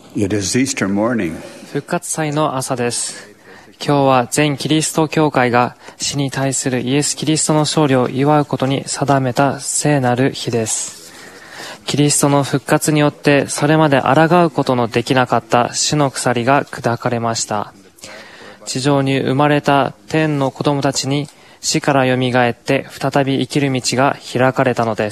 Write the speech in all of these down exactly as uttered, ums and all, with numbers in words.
It is Easter morning. 復活祭の朝です。今日は全キリスト教会が死に対するイエス・キリストの勝利を祝うことに定めた聖なる日です。キリストの復活によってそれまで抗うことのできなかった死の鎖が砕かれました。地上に生まれた天の子供たちに死からよみがえって再び生きる道が開かれたのです。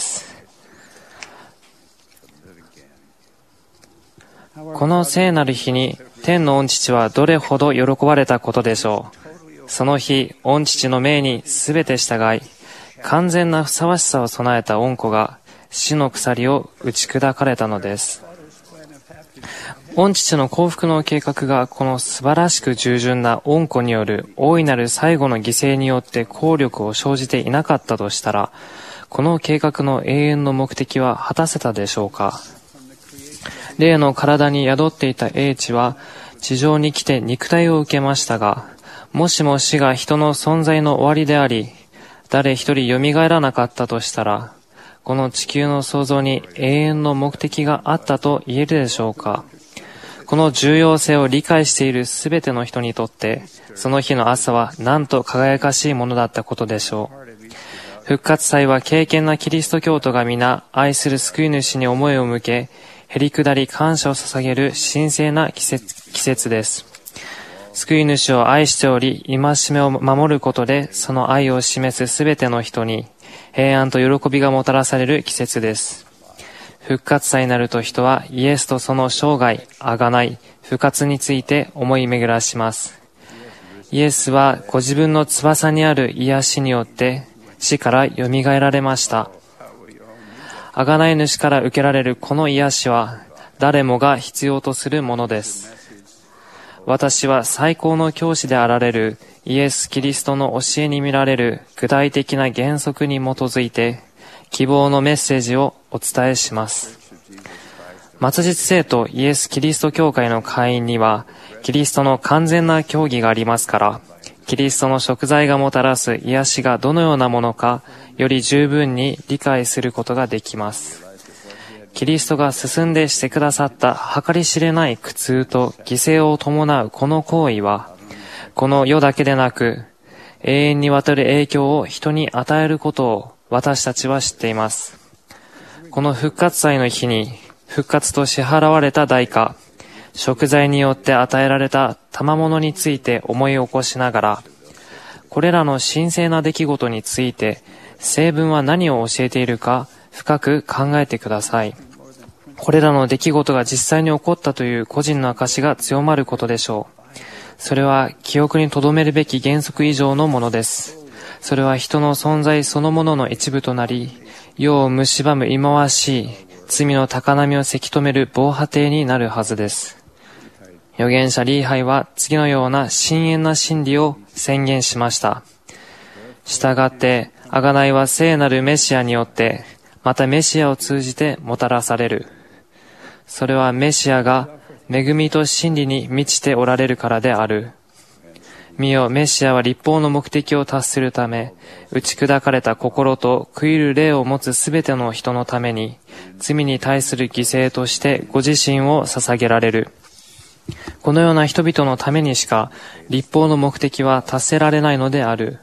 この聖なる日に天の御父はどれほど喜ばれたことでしょう。その日、御父の命にすべて従い、完全なふさわしさを備えた御子が死の鎖を打ち砕かれたのです。御父の幸福の計画がこの素晴らしく従順な御子による大いなる最後の犠牲によって効力を生じていなかったとしたら、この計画の永遠の目的は果たせたでしょうか。霊の体に宿っていた英知は地上に来て肉体を受けましたが、もしも死が人の存在の終わりであり、誰一人蘇らなかったとしたら、この地球の創造に永遠の目的があったと言えるでしょうか。この重要性を理解しているすべての人にとって、その日の朝はなんと輝かしいものだったことでしょう。復活祭は敬虔なキリスト教徒が皆愛する救い主に思いを向け、へりくだり感謝を捧げる神聖な季節、季節です。救い主を愛しており、戒めを守ることでその愛を示すすべての人に平安と喜びがもたらされる季節です。復活祭になると人はイエスとその生涯、贖い、復活について思い巡らします。イエスはご自分の翼にある癒しによって死からよみがえられました。贖い主から受けられるこの癒しは誰もが必要とするものです。私は最高の教師であられるイエス・キリストの教えに見られる具体的な原則に基づいて希望のメッセージをお伝えします。末日聖徒イエス・キリスト教会の会員にはキリストの完全な教義がありますから、キリストの贖罪がもたらす癒しがどのようなものかより十分に理解することができます。キリストが進んでしてくださった計り知れない苦痛と犠牲を伴うこの行為は、この世だけでなく永遠にわたる影響を人に与えることを私たちは知っています。この復活祭の日に復活と支払われた代価、贖罪によって与えられた賜物について思い起こしながら、これらの神聖な出来事について聖文は何を教えているか深く考えてください。これらの出来事が実際に起こったという個人の証が強まることでしょう。それは記憶に留めるべき原則以上のものです。それは人の存在そのものの一部となり、世を蝕む忌まわしい罪の高波をせき止める防波堤になるはずです。預言者リーハイは次のような深遠な真理を宣言しました。したがって、贖いは聖なるメシアによって、またメシアを通じてもたらされる。それはメシアが恵みと真理に満ちておられるからである。見よ、メシアは立法の目的を達するため、打ち砕かれた心と悔いる霊を持つすべての人のために、罪に対する犠牲としてご自身を捧げられる。このような人々のためにしか立法の目的は達せられないのである。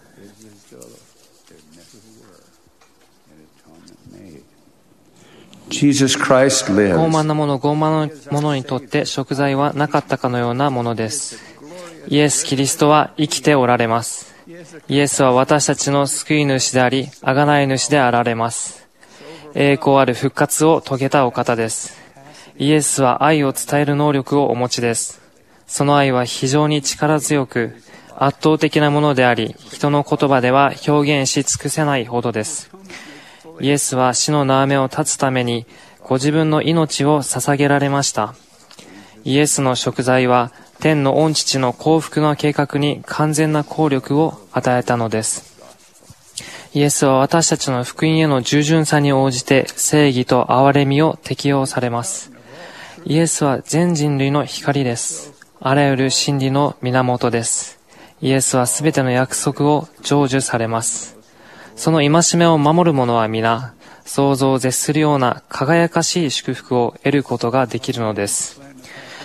Jesus Christ 傲 lives. 慢な者、傲慢な者にとって贖罪はなかったかのようなものです。イエス・キリストは生きておられます。イエスは私たちの救い主であり、贖い主であられます。栄光ある復活を遂げたお方です。イエスは愛を伝える能力をお持ちです。その愛は非常に力強く、圧倒的なものであり、人の言葉では表現し尽くせないほどです。イエスは死の縄目を断つために、ご自分の命を捧げられました。イエスの贖罪は、天の御父の幸福の計画に完全な効力を与えたのです。イエスは私たちの福音への従順さに応じて正義と憐れみを適用されます。イエスは全人類の光です。あらゆる真理の源です。イエスはすべての約束を成就されます。その戒めを守る者は皆、想像を絶するような輝かしい祝福を得ることができるのです。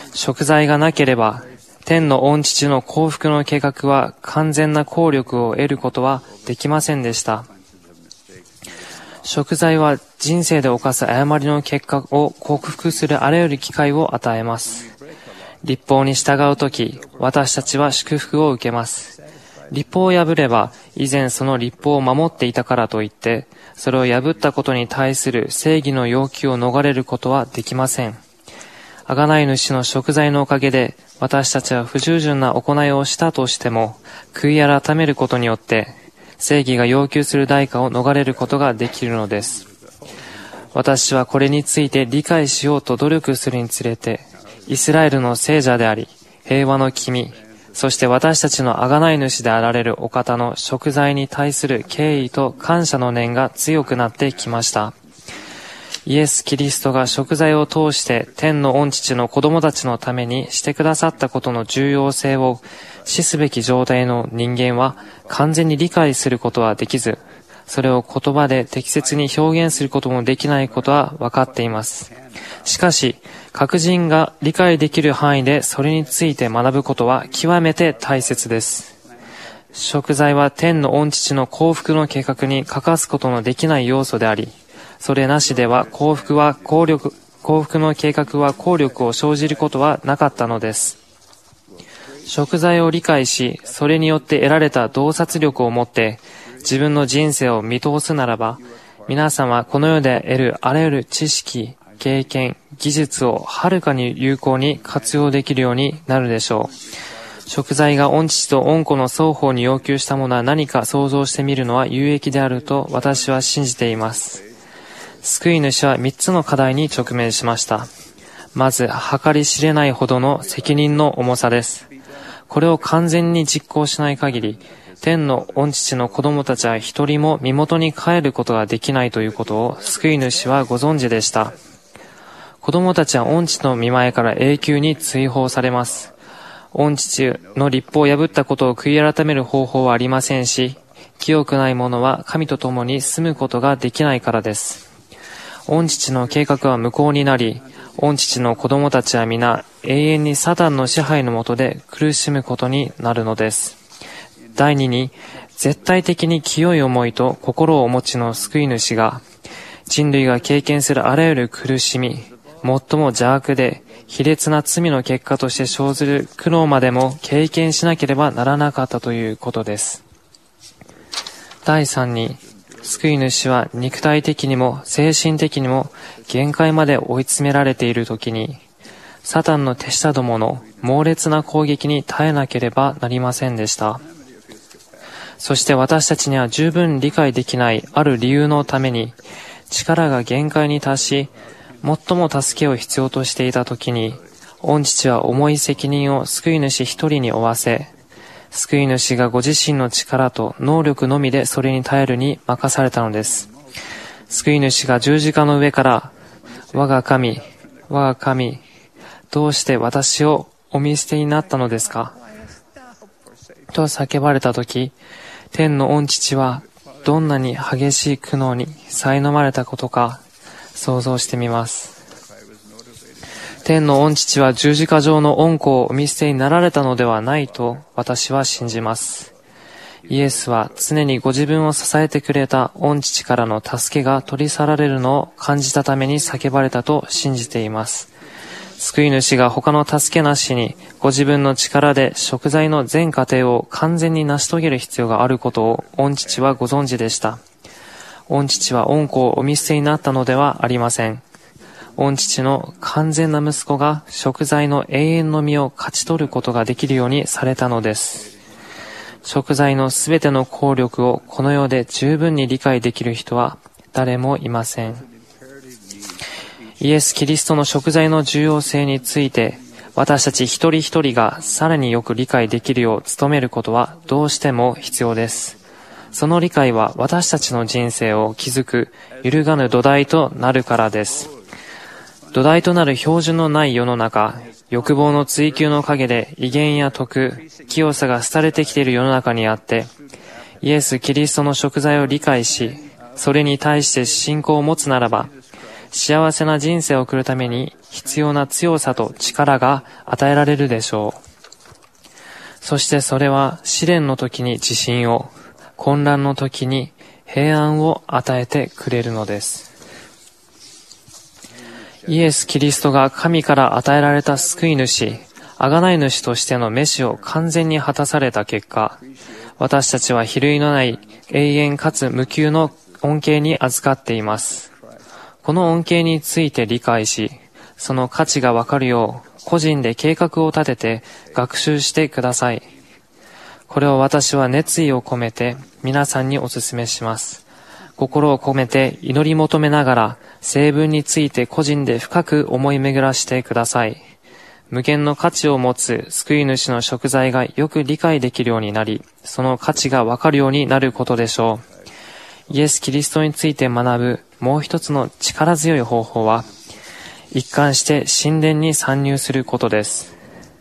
食材がなければ、天の御父の幸福の計画は完全な効力を得ることはできませんでした。食材は人生で犯す誤りの結果を克服するあらゆる機会を与えます。律法に従うとき、私たちは祝福を受けます。律法を破れば、以前その律法を守っていたからといって、それを破ったことに対する正義の要求を逃れることはできません。贖い主の贖罪のおかげで、私たちは不従順な行いをしたとしても、悔い改めることによって、正義が要求する代価を逃れることができるのです。私はこれについて理解しようと努力するにつれて、イスラエルの聖者であり、平和の君、そして私たちの贖い主であられるお方の贖罪に対する敬意と感謝の念が強くなってきました。イエス・キリストが贖罪を通して天の御父の子供たちのためにしてくださったことの重要性を死すべき状態の人間は完全に理解することはできず、それを言葉で適切に表現することもできないことは分かっています。しかし、各人が理解できる範囲でそれについて学ぶことは極めて大切です。贖罪は天の御父の幸福の計画に欠かすことのできない要素であり、それなしでは幸福は効力、幸福の計画は効力を生じることはなかったのです。贖罪を理解し、それによって得られた洞察力を持って自分の人生を見通すならば、皆さんはこの世で得るあらゆる知識、経験、技術をはるかに有効に活用できるようになるでしょう。贖罪が御父と御子の双方に要求したものは何か想像してみるのは有益であると私は信じています。救い主は三つの課題に直面しました。まず、計り知れないほどの責任の重さです。これを完全に実行しない限り、天の御父の子供たちは一人も身元に帰ることができないということを救い主はご存知でした。子供たちは御父の御前から永久に追放されます。御父の律法を破ったことを悔い改める方法はありませんし、清くない者は神と共に住むことができないからです。御父の計画は無効になり、御父の子供たちは皆永遠にサタンの支配の下で苦しむことになるのです。第二に、絶対的に清い思いと心をお持ちの救い主が、人類が経験するあらゆる苦しみ、最も邪悪で卑劣な罪の結果として生ずる苦悩までも経験しなければならなかったということです。第三に、救い主は肉体的にも精神的にも限界まで追い詰められているときに、サタンの手下どもの猛烈な攻撃に耐えなければなりませんでした。そして私たちには十分理解できないある理由のために、力が限界に達し、最も助けを必要としていたときに、御父は重い責任を救い主一人に負わせ、救い主がご自身の力と能力のみでそれに耐えるに任されたのです。救い主が十字架の上から、我が神、我が神、どうして私をお見捨てになったのですかと叫ばれたとき、天の御父はどんなに激しい苦悩に苛まれたことか想像してみます。天の御父は十字架上の御子をお見捨てになられたのではないと私は信じます。イエスは常にご自分を支えてくれた御父からの助けが取り去られるのを感じたために叫ばれたと信じています。救い主が他の助けなしにご自分の力で贖罪の全過程を完全に成し遂げる必要があることを御父はご存知でした。御父は御子をお見捨てになったのではありません。御父の完全な息子が贖罪の永遠の実を勝ち取ることができるようにされたのです。贖罪のすべての効力をこの世で十分に理解できる人は誰もいません。イエス・キリストの贖罪の重要性について私たち一人一人がさらによく理解できるよう努めることはどうしても必要です。その理解は私たちの人生を築く揺るがぬ土台となるからです。土台となる標準のない世の中、欲望の追求の陰で威厳や徳、清さが廃れてきている世の中にあって、イエス・キリストの贖罪を理解し、それに対して信仰を持つならば、 幸せな人生を送るために必要な強さと力が与えられるでしょう。そしてそれは試練の時に自信を、混乱の時に平安を与えてくれるのです。イエス・キリストが神から与えられた救い主、贖い主としての召しを完全に果たされた結果、私たちは比類のない永遠かつ無窮の恩恵に預かっています。この恩恵について理解し、その価値がわかるよう、個人で計画を立てて学習してください。これを私は熱意を込めて皆さんにお勧めします。心を込めて祈り求めながら成分について個人で深く思い巡らしてください。無限の価値を持つ救い主の贖罪がよく理解できるようになり、その価値がわかるようになることでしょう。イエス・キリストについて学ぶもう一つの力強い方法は、一貫して神殿に参入することです。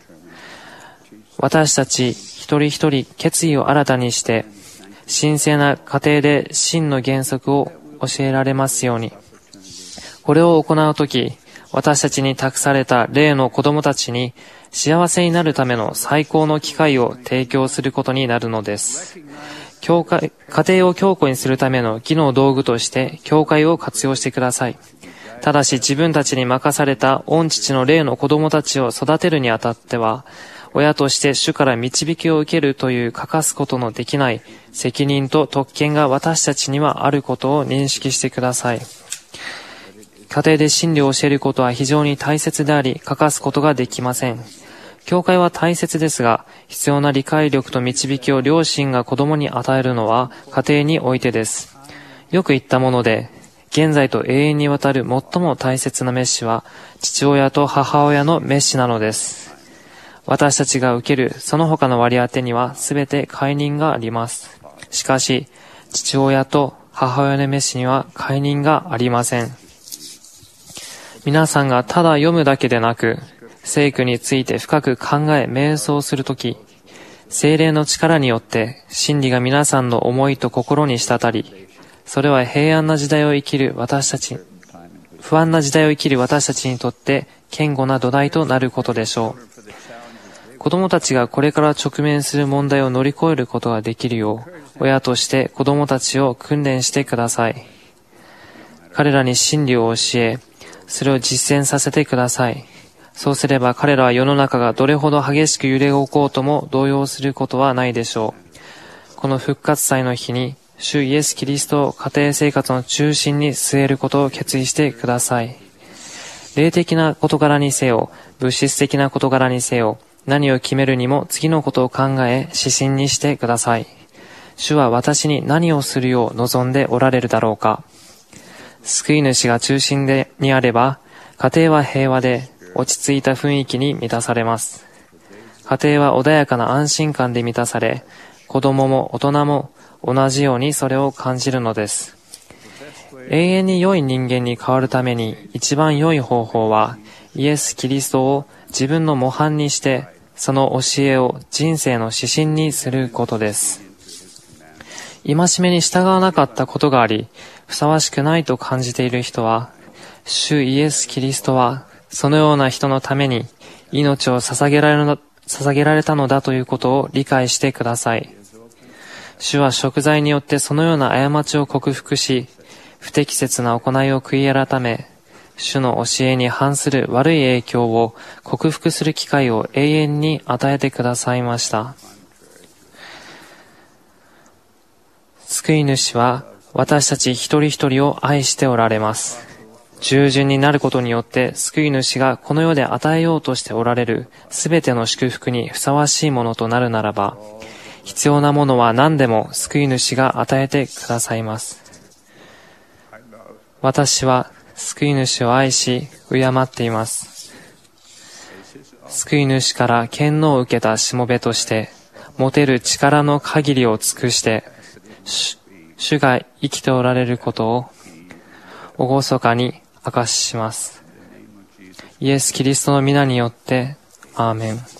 私たち一人一人決意を新たにして、神聖な家庭で真の原則を教えられますように。これを行うとき、私たちに託された霊の子供たちに幸せになるための最高の機会を提供することになるのです。教会、家庭を強固にするための義の道具として教会を活用してください。ただし自分たちに任された御父の霊の子供たちを育てるにあたっては、親として主から導きを受けるという欠かすことのできない責任と特権が私たちにはあることを認識してください。家庭で真理を教えることは非常に大切であり、欠かすことができません。教会は大切ですが、必要な理解力と導きを両親が子供に与えるのは家庭においてです。よく言ったもので、現在と永遠にわたる最も大切な召しは、父親と母親の召しなのです。私たちが受けるその他の割り当てにはすべて解任があります。しかし、父親と母親の召しには解任がありません。皆さんがただ読むだけでなく、聖句について深く考え瞑想するとき、聖霊の力によって真理が皆さんの思いと心に滴り、それは平安な時代を生きる私たち、不安な時代を生きる私たちにとって堅固な土台となることでしょう。子供たちがこれから直面する問題を乗り越えることができるよう、親として子供たちを訓練してください。彼らに真理を教え、それを実践させてください。そうすれば彼らは世の中がどれほど激しく揺れ動こうとも動揺することはないでしょう。この復活祭の日に、主イエス・キリストを家庭生活の中心に据えることを決意してください。霊的な事柄にせよ、物質的な事柄にせよ、何を決めるにも次のことを考え、指針にしてください。主は私に何をするよう望んでおられるだろうか。救い主が中心でにあれば、家庭は平和で落ち着いた雰囲気に満たされます。家庭は穏やかな安心感で満たされ、子供も大人も同じようにそれを感じるのです。永遠に良い人間に変わるために一番良い方法は、イエス・キリストを自分の模範にして、その教えを人生の指針にすることです。戒めに従わなかったことがあり、ふさわしくないと感じている人は、主イエス・キリストは、そのような人のために命を捧げられるの、捧げられたのだということを理解してください。主は贖罪によってそのような過ちを克服し、不適切な行いを悔い改め、主の教えに反する悪い影響を克服する機会を永遠に与えてくださいました。救い主は私たち一人一人を愛しておられます。従順になることによって救い主がこの世で与えようとしておられるすべての祝福にふさわしいものとなるならば、必要なものは何でも救い主が与えてくださいます。私は救い主を愛し敬っています。救い主から権能を受けたしもべとして持てる力の限りを尽くして主が生きておられることを厳かに証しします。イエス・キリストの皆によってアーメン。